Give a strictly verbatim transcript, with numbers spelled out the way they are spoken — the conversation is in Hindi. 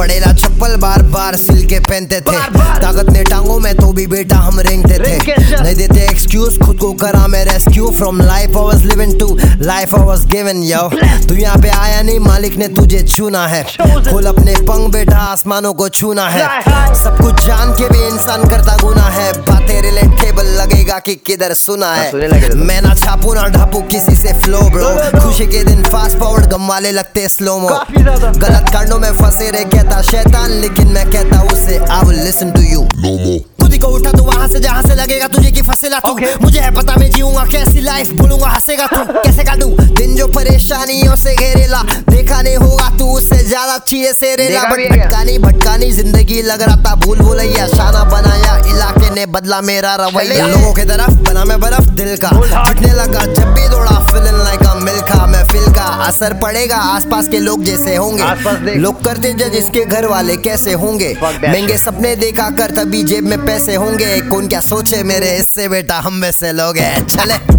पड़ेला चप्पल बार बार सिल के पहनते थे। ताकत ने टांगों में तो भी बेटा हम रेंगते थे। नहीं देते एक्सक्यूज, खुद को करा मैं rescue from life I was living to life I was given. यो तू यहाँ पे आया नहीं, मालिक ने तुझे चुना है। खोल अपने पंख बेटा, आसमानों को छूना है। सब कुछ जान के भी इंसान करता गुना है। बातें रिलेटेबल लगेगा कि किधर सुना है। मैं ना छापू ना ढापू किसी से फ्लो ब्रो। खुशी के दिन फास्ट फॉरवर्ड, गम वाले लगते स्लोमो। गलत कांडों में फंसे रहे कहता शैतान, लेकिन मैं कहता उसे I will listen to you no more. खुद को उठा तू वहां से जहां से लगेगा तुझे की फंसेला तू। okay. मुझे है पता मैं जीऊंगा कैसी लाइफ, बोलूंगा हंसेगा तू। कैसे काटू दिन जो परेशानियों से घेरेला, देखा नहीं होगा तू उससे ज्यादा चीजें से रेला। बट भटकानी भटकानी जिंदगी लग रहा था भूल भुलैया। शाना बनाया इलाके ने बदला मेरा रवैया। लोगों की तरफ बना मैं बर्फ दिल का, फटने लगा जब भी दौड़ा फीलिंग लाइक अ मिल्खा। मैं फील का असर पड़ेगा आसपास के लोग जैसे होंगे। लोग करते जज इसके घर वाले कैसे होंगे। महंगे सपने देखा कर तभी जेब में पैसे होंगे। कौन क्या सोचे मेरे इससे बेटा हम में से लोग हैं। चले